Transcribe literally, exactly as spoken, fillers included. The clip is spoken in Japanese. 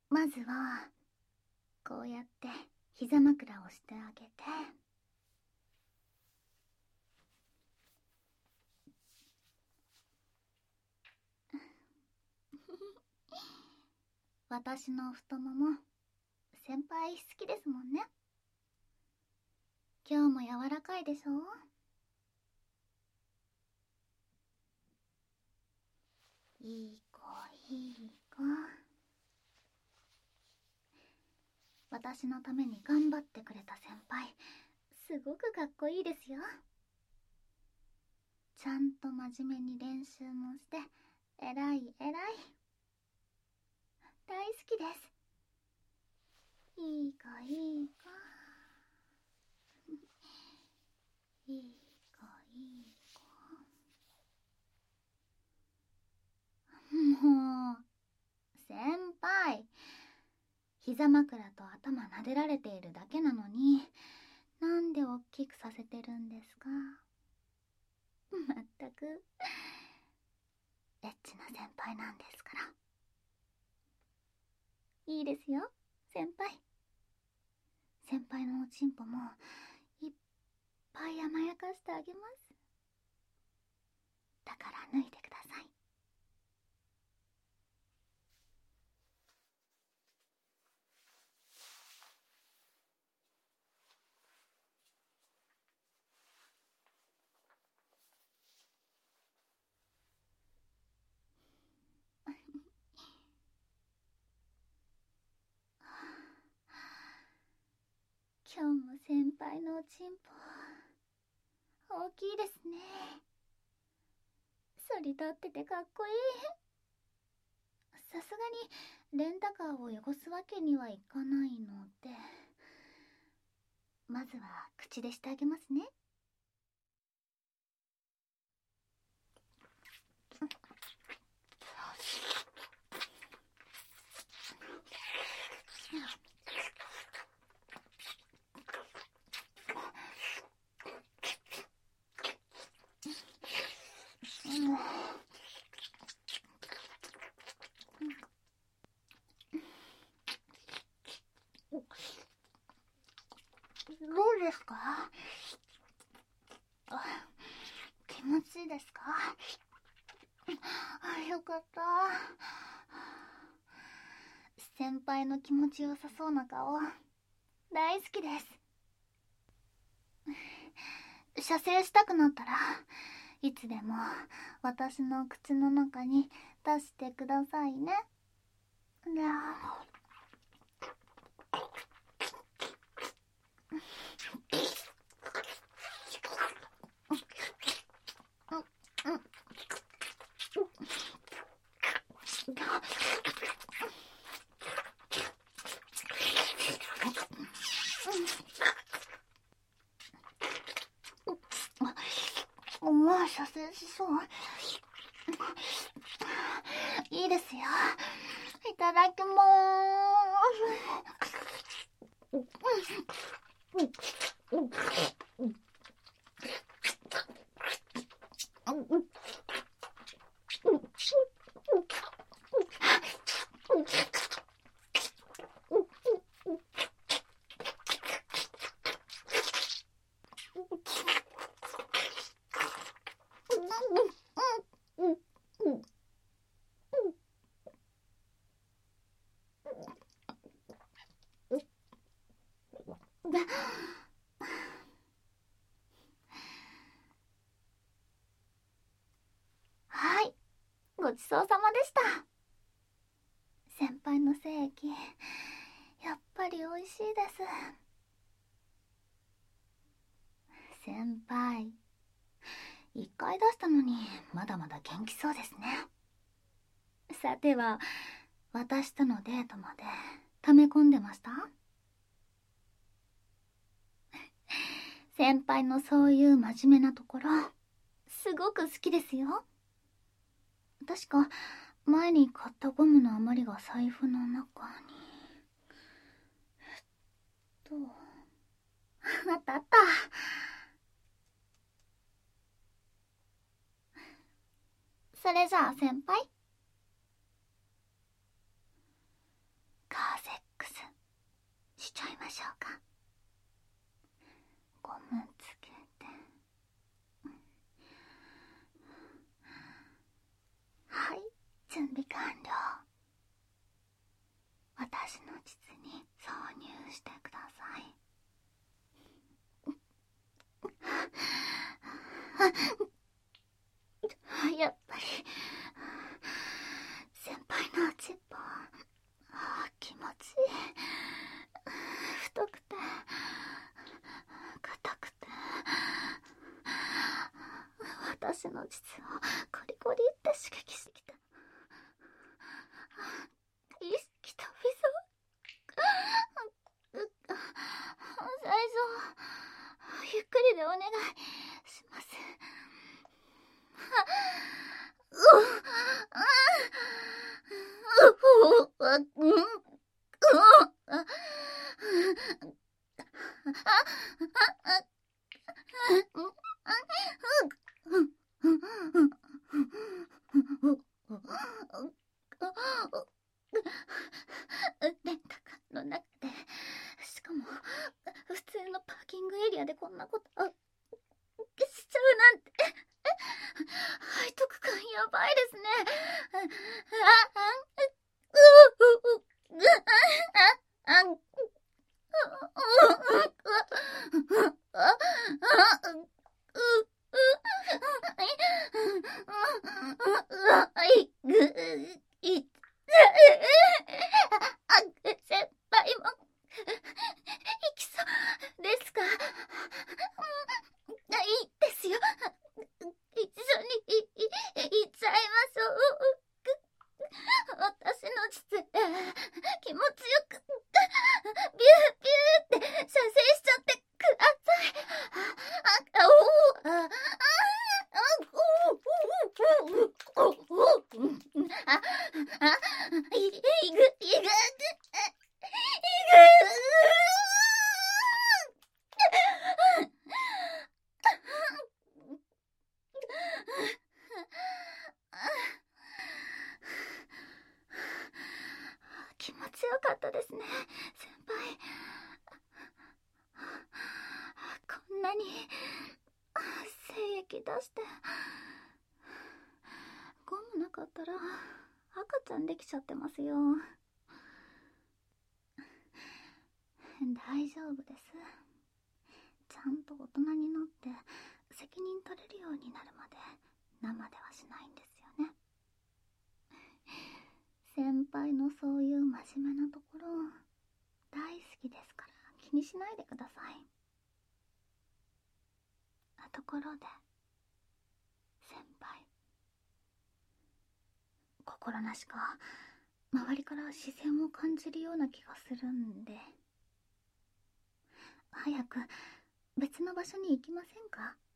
まずはこうやって膝枕をしてあげて、私の太もも先輩好きですもんね。今日も柔らかいでしょ。いい子いい子。私のために頑張ってくれた先輩、すごくかっこいいですよ。ちゃんと真面目に練習もして、えらいえらい。大好きです。いい子いい子。いい子いい子。もう先輩、膝枕と頭撫でられているだけなのに、なんでおっきくさせてるんですか。まったくエッチな先輩なんですから。いいですよ先輩。先輩のおちんぽもいっぱい甘やかしてあげます。だから脱いでください。今日も先輩のおちんぽ大きいですね。反り立っててかっこいい。さすがにレンタカーを汚すわけにはいかないので、まずは口でしてあげますね。どうですか？気持ちいいですか？あ、よかった。先輩の気持ちよさそうな顔大好きです。射精したくなったらいつでも私の口の中に出してくださいね。で思わず射精しそう。いいですよ。いただきまーす。はい、ごちそうさまでした。先輩の精液やっぱり美味しいです。先輩、一回出したのにまだまだ元気そうですね。さては私とのデートまで溜め込んでました？先輩のそういう真面目なところすごく好きですよ。確か前に買ったゴムの余りが財布の中に。えっとあったあった。それじゃあ先輩、可しょうか。ゴムつけて、はい、準備完了。私の膣に挿入してください。やっぱり先輩のチッポ気持ちいい。太くて硬くて、私の膣をコリコリって刺激してきた。意識飛びそう。最初ゆっくりでお願いします。レンタカーの中で、しかも普通のパーキングエリアでこんなことしちゃうなんて、背徳感やばいですね。先輩も行きそうですか？いいですよ。一緒にいいっちゃいましょう。私の膣気持ちよくビュービューって射精しちゃってください。あおあああいいぐいぐいぐ気持ちよかったですね、先輩。こんなに精液出して、ゴムなかったら赤ちゃんできちゃってますよ。大丈夫です。ちゃんと大人になって責任取れるようになるまで生ではしないんですよね。先輩のそういう真面目なところ大好きですから気にしないでください。ところで先輩、心なしか周りから視線を感じるような気がするんで、早く別の場所に行きませんか？